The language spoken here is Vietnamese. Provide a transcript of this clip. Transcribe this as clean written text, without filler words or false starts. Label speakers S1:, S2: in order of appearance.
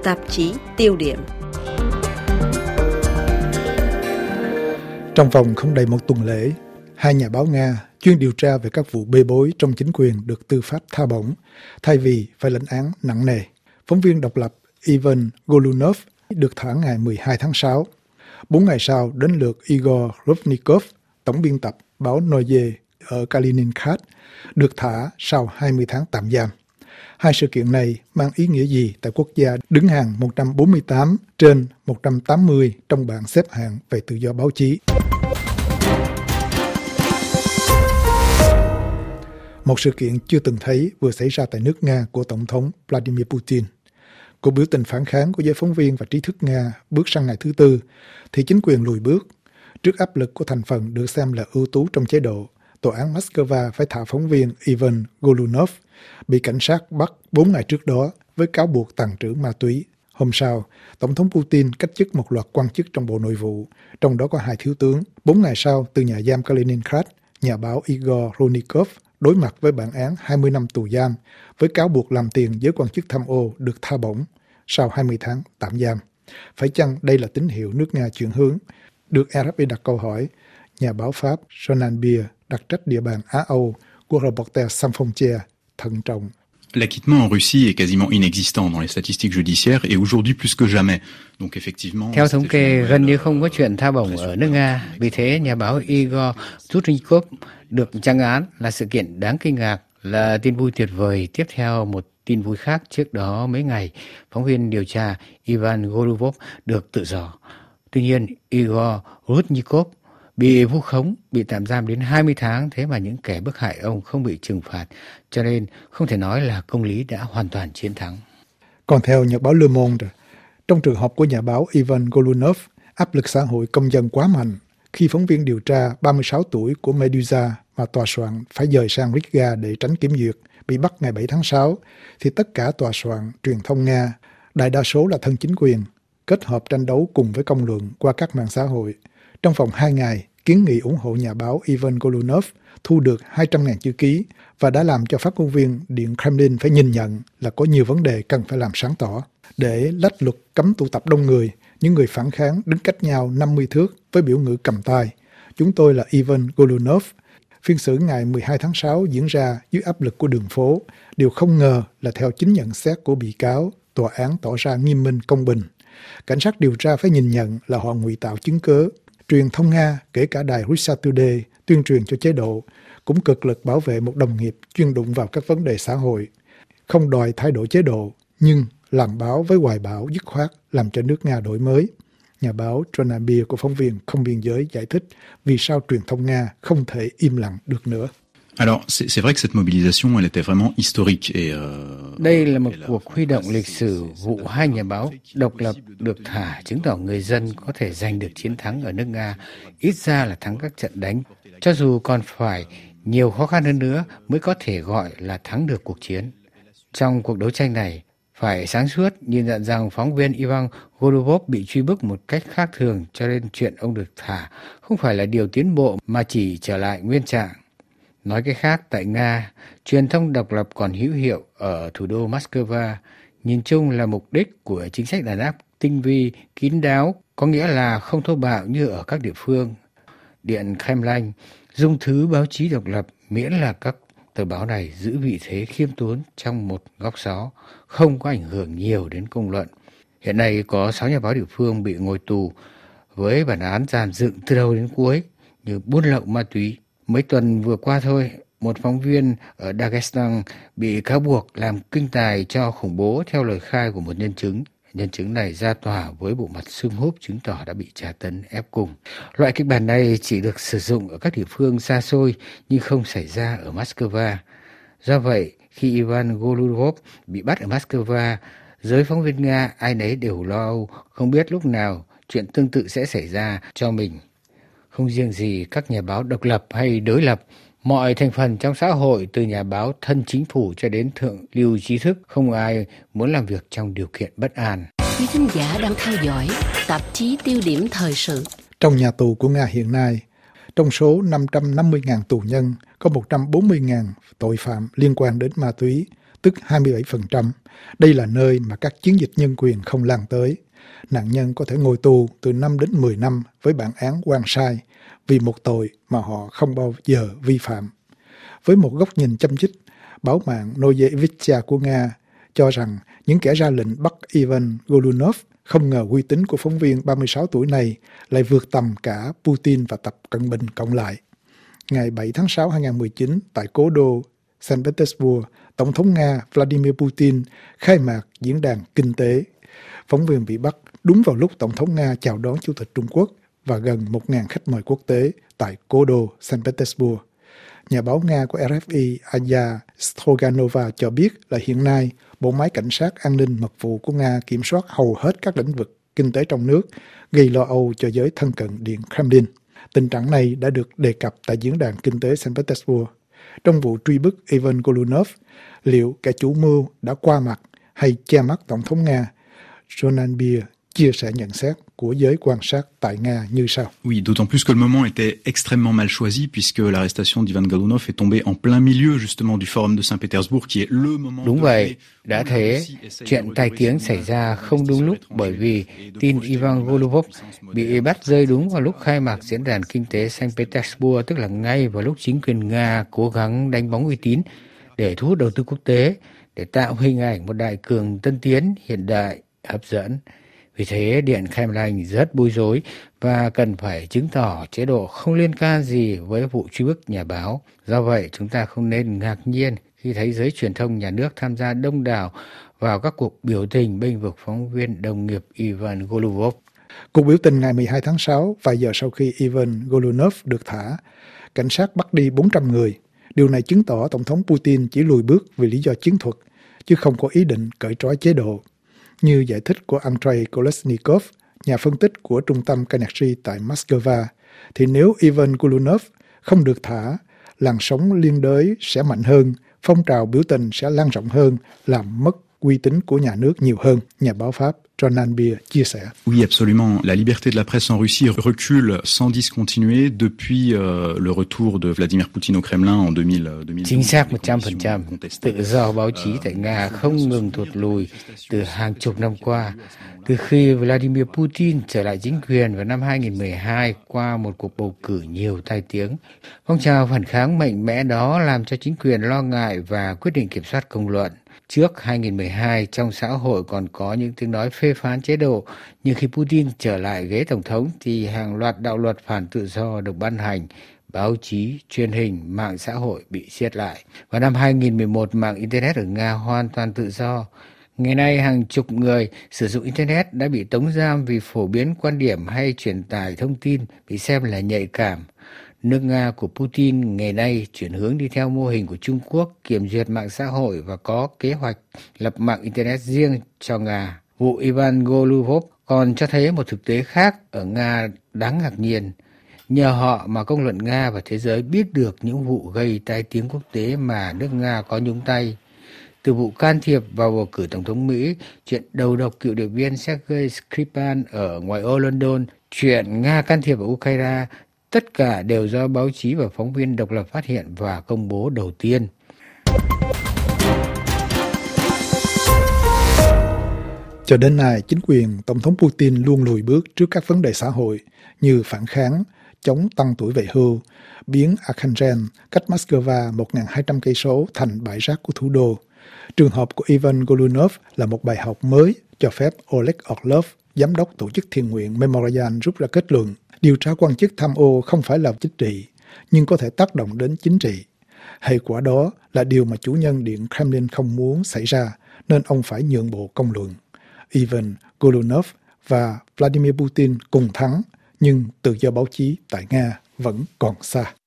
S1: tạp chí Tiêu điểm.
S2: Trong vòng không đầy một tuần lễ, hai nhà báo Nga chuyên điều tra về các vụ bê bối trong chính quyền được tư pháp tha bổng, thay vì phải lãnh án nặng nề. Phóng viên độc lập Ivan Golunov được thả ngày 12 tháng 6. 4 ngày sau, đến lượt Igor Rubnikov, tổng biên tập báo Noye ở Kaliningrad, được thả sau 20 tháng tạm giam. Hai sự kiện này mang ý nghĩa gì tại quốc gia đứng hàng 148 trên 180 trong bảng xếp hạng về tự do báo chí? Một sự kiện chưa từng thấy vừa xảy ra tại nước Nga của Tổng thống Vladimir Putin. Cuộc biểu tình phản kháng của giới phóng viên và trí thức Nga bước sang ngày thứ tư, thì chính quyền lùi bước. Trước áp lực của thành phần được xem là ưu tú trong chế độ, tòa án Moscow phải thả phóng viên Ivan Golunov, bị cảnh sát bắt 4 ngày trước đó với cáo buộc tàng trữ ma túy. Hôm sau, Tổng thống Putin cách chức một loạt quan chức trong Bộ Nội vụ, trong đó có 2 thiếu tướng. 4 ngày sau, từ nhà giam Kaliningrad, nhà báo Igor Rubnikov đối mặt với bản án 20 năm tù giam với cáo buộc làm tiền với quan chức tham ô được tha bổng sau 20 tháng tạm giam. Phải chăng đây là tín hiệu nước Nga chuyển hướng? Được RFI đặt câu hỏi, nhà báo Pháp Ronan Bier, đặc trách địa bàn Á-Âu của Reporters Sans Frontières, thận trọng.
S3: L'acquittement en Russie est quasiment inexistant dans les statistiques judiciaires et aujourd'hui plus que jamais. Donc effectivement,
S4: theo thống kê, gần như không có chuyện tha bổng ở nước Nga. Vì thế, nhà báo Igor Rubnikov được trăng án là sự kiện đáng kinh ngạc, là tin vui tuyệt vời. Tiếp theo một tin vui khác, trước đó mấy ngày, phóng viên điều tra Ivan Golunov được tự do. Tuy nhiên, Igor Rubnikov bị vu khống, bị tạm giam đến 20 tháng, thế mà những kẻ bức hại ông không bị trừng phạt, cho nên không thể nói là công lý đã hoàn toàn chiến thắng.
S2: Còn theo nhật báo Le Monde, trong trường hợp của nhà báo Ivan Golunov, áp lực xã hội công dân quá mạnh khi phóng viên điều tra 36 tuổi của Meduza mà tòa soạn phải dời sang Riga để tránh kiểm duyệt, bị bắt ngày 7 tháng 6, thì tất cả tòa soạn, truyền thông Nga, đại đa số là thân chính quyền, kết hợp tranh đấu cùng với công luận qua các mạng xã hội. Trong vòng 2 ngày, kiến nghị ủng hộ nhà báo Ivan Golunov thu được 200.000 chữ ký và đã làm cho phát ngôn viên Điện Kremlin phải nhìn nhận là có nhiều vấn đề cần phải làm sáng tỏ. Để lách luật cấm tụ tập đông người, những người phản kháng đứng cách nhau 50 thước với biểu ngữ cầm tay. Chúng tôi là Ivan Golunov. Phiên xử ngày 12 tháng 6 diễn ra dưới áp lực của đường phố. Điều không ngờ là theo chính nhận xét của bị cáo, tòa án tỏ ra nghiêm minh công bình. Cảnh sát điều tra phải nhìn nhận là họ ngụy tạo chứng cớ. Truyền thông Nga, kể cả đài Russia Today, tuyên truyền cho chế độ, cũng cực lực bảo vệ một đồng nghiệp chuyên đụng vào các vấn đề xã hội. Không đòi thay đổi chế độ, nhưng làm báo với hoài bão dứt khoát làm cho nước Nga đổi mới. Nhà báo Ronan Bier của phóng viên Không Biên Giới giải thích vì sao truyền thông Nga không thể im lặng được nữa.
S3: Alors, c'est vrai que cette mobilisation, elle était vraiment historique et
S4: đây là một cuộc huy động lịch sử. Vụ hai nhà báo độc lập được thả chứng tỏ người dân có thể giành được chiến thắng ở nước Nga, ít ra là thắng các trận đánh, cho dù còn phải nhiều khó khăn hơn nữa mới có thể gọi là thắng được cuộc chiến. Trong cuộc đấu tranh này, phải sáng suốt, nhìn nhận rằng phóng viên Ivan Golunov bị truy bức một cách khác thường, cho nên chuyện ông được thả không phải là điều tiến bộ mà chỉ trở lại nguyên trạng. Nói cách khác, tại Nga, truyền thông độc lập còn hữu hiệu ở thủ đô Moscow, nhìn chung là mục đích của chính sách đàn áp tinh vi, kín đáo, có nghĩa là không thô bạo như ở các địa phương. Điện Kremlin dung thứ báo chí độc lập miễn là các tờ báo này giữ vị thế khiêm tốn trong một góc xó, không có ảnh hưởng nhiều đến công luận. Hiện nay có 6 nhà báo địa phương bị ngồi tù với bản án dàn dựng từ đầu đến cuối như buôn lậu ma túy. Mấy tuần vừa qua thôi, một phóng viên ở Dagestan bị cáo buộc làm kinh tài cho khủng bố theo lời khai của một nhân chứng. Nhân chứng này ra tòa với bộ mặt sưng húp chứng tỏ đã bị tra tấn ép cung. Loại kịch bản này chỉ được sử dụng ở các địa phương xa xôi nhưng không xảy ra ở Moscow. Do vậy, khi Ivan Golunov bị bắt ở Moscow, giới phóng viên Nga ai nấy đều lo âu, không biết lúc nào chuyện tương tự sẽ xảy ra cho mình. Không riêng gì các nhà báo độc lập hay đối lập, mọi thành phần trong xã hội từ nhà báo thân chính phủ cho đến thượng lưu trí thức, không ai muốn làm việc trong điều kiện bất an.
S1: Quý thính giả đang theo dõi tạp chí Tiêu điểm thời sự.
S2: Trong nhà tù của Nga hiện nay, trong số 550.000 tù nhân, có 140.000 tội phạm liên quan đến ma túy, tức 27%. Đây là nơi mà các chiến dịch nhân quyền không lan tới. Nạn nhân có thể ngồi tù từ 5 đến 10 năm với bản án oan sai vì một tội mà họ không bao giờ vi phạm. Với một góc nhìn châm chích, báo mạng Noye Vicha của Nga cho rằng những kẻ ra lệnh bắt Ivan Golunov không ngờ uy tín của phóng viên 36 tuổi này lại vượt tầm cả Putin và Tập Cận Bình cộng lại. Ngày 7 tháng 6 2019, tại cố đô Saint Petersburg, Tổng thống Nga Vladimir Putin khai mạc diễn đàn kinh tế. Phóng viên bị bắt đúng vào lúc Tổng thống Nga chào đón Chủ tịch Trung Quốc và gần 1.000 khách mời quốc tế tại cố đô Saint Petersburg. Nhà báo Nga của RFI Aya Stroganova cho biết là hiện nay, bộ máy cảnh sát an ninh mật vụ của Nga kiểm soát hầu hết các lĩnh vực kinh tế trong nước, gây lo âu cho giới thân cận Điện Kremlin. Tình trạng này đã được đề cập tại diễn đàn kinh tế Saint Petersburg. Trong vụ truy bức Ivan Golunov, liệu kẻ chủ mưu đã qua mặt hay che mắt Tổng thống Nga? Ronan Beer chia sẻ nhận xét của giới quan sát tại Nga như sau.
S3: Oui, d'autant plus que le moment était extrêmement mal choisi puisque l'arrestation d'Ivan Golunov est tombée en plein milieu justement du forum de Saint-Pétersbourg qui est le moment.
S4: Đúng vậy, đã thế, chuyện tai tiếng xảy ra không đúng lúc bởi vì tin Ivan Golunov bị bắt rơi đúng vào lúc khai mạc diễn đàn kinh tế Saint Petersburg, tức là ngay vào lúc chính quyền Nga cố gắng đánh bóng uy tín để thu hút đầu tư quốc tế, để tạo hình ảnh một đại cường tân tiến, hiện đại, hấp dẫn. Vì thế, Điện Kremlin rất bối rối và cần phải chứng tỏ chế độ không liên can gì với vụ truy bức nhà báo. Do vậy, chúng ta không nên ngạc nhiên khi thấy giới truyền thông nhà nước tham gia đông đảo vào các cuộc biểu tình bênh vực phóng viên đồng nghiệp Ivan Golunov.
S2: Cuộc biểu tình ngày 12 tháng 6, vài giờ sau khi Ivan Golunov được thả, cảnh sát bắt đi 400 người. Điều này chứng tỏ Tổng thống Putin chỉ lùi bước vì lý do chiến thuật, chứ không có ý định cởi trói chế độ. Như giải thích của Andrei Kolesnikov, nhà phân tích của Trung tâm Carnegie tại Moscow, thì nếu Ivan Golunov không được thả, làn sóng liên đới sẽ mạnh hơn, phong trào biểu tình sẽ lan rộng hơn, làm mất uy tín của nhà nước nhiều hơn, nhà báo Pháp Ronan Beer chia sẻ.
S3: Oui, absolument. La liberté de la presse en Russie recule sans discontinuer depuis le retour de Vladimir Putin au Kremlin en 2000.
S4: Chính xác 100%. Tự do báo chí tại Nga không ngừng thụt lùi từ hàng chục năm qua. Từ khi Vladimir Putin trở lại chính quyền vào năm 2012 qua một cuộc bầu cử nhiều tai tiếng, phong trào phản kháng mạnh mẽ đó làm cho chính quyền lo ngại và quyết định kiểm soát công luận. Trước 2012, trong xã hội còn có những tiếng nói phê phán chế độ, nhưng khi Putin trở lại ghế tổng thống thì hàng loạt đạo luật phản tự do được ban hành, báo chí, truyền hình, mạng xã hội bị siết lại. Vào năm 2011, mạng Internet ở Nga hoàn toàn tự do. Ngày nay, hàng chục người sử dụng Internet đã bị tống giam vì phổ biến quan điểm hay truyền tải thông tin bị xem là nhạy cảm. Nước Nga của Putin ngày nay chuyển hướng đi theo mô hình của Trung Quốc, kiểm duyệt mạng xã hội và có kế hoạch lập mạng Internet riêng cho Nga. Vụ Ivan Golunov còn cho thấy một thực tế khác ở Nga đáng ngạc nhiên. Nhờ họ mà công luận Nga và thế giới biết được những vụ gây tai tiếng quốc tế mà nước Nga có nhúng tay. Từ vụ can thiệp vào bầu cử Tổng thống Mỹ, chuyện đầu độc cựu điệp viên Sergei Skripal ở ngoại ô London, chuyện Nga can thiệp vào Ukraine, tất cả đều do báo chí và phóng viên độc lập phát hiện và công bố đầu tiên.
S2: Cho đến nay, chính quyền Tổng thống Putin luôn lùi bước trước các vấn đề xã hội như phản kháng, chống tăng tuổi về hưu, biến Arkhangelsk cách Moscow 1.200 cây số thành bãi rác của thủ đô. Trường hợp của Ivan Golunov là một bài học mới cho phép Oleg Orlov, giám đốc tổ chức thiện nguyện Memorial, rút ra kết luận điều tra quan chức tham ô không phải là chính trị, nhưng có thể tác động đến chính trị. Hệ quả đó là điều mà chủ nhân Điện Kremlin không muốn xảy ra, nên ông phải nhượng bộ công luận. Ivan Golunov và Vladimir Putin cùng thắng, nhưng tự do báo chí tại Nga vẫn còn xa.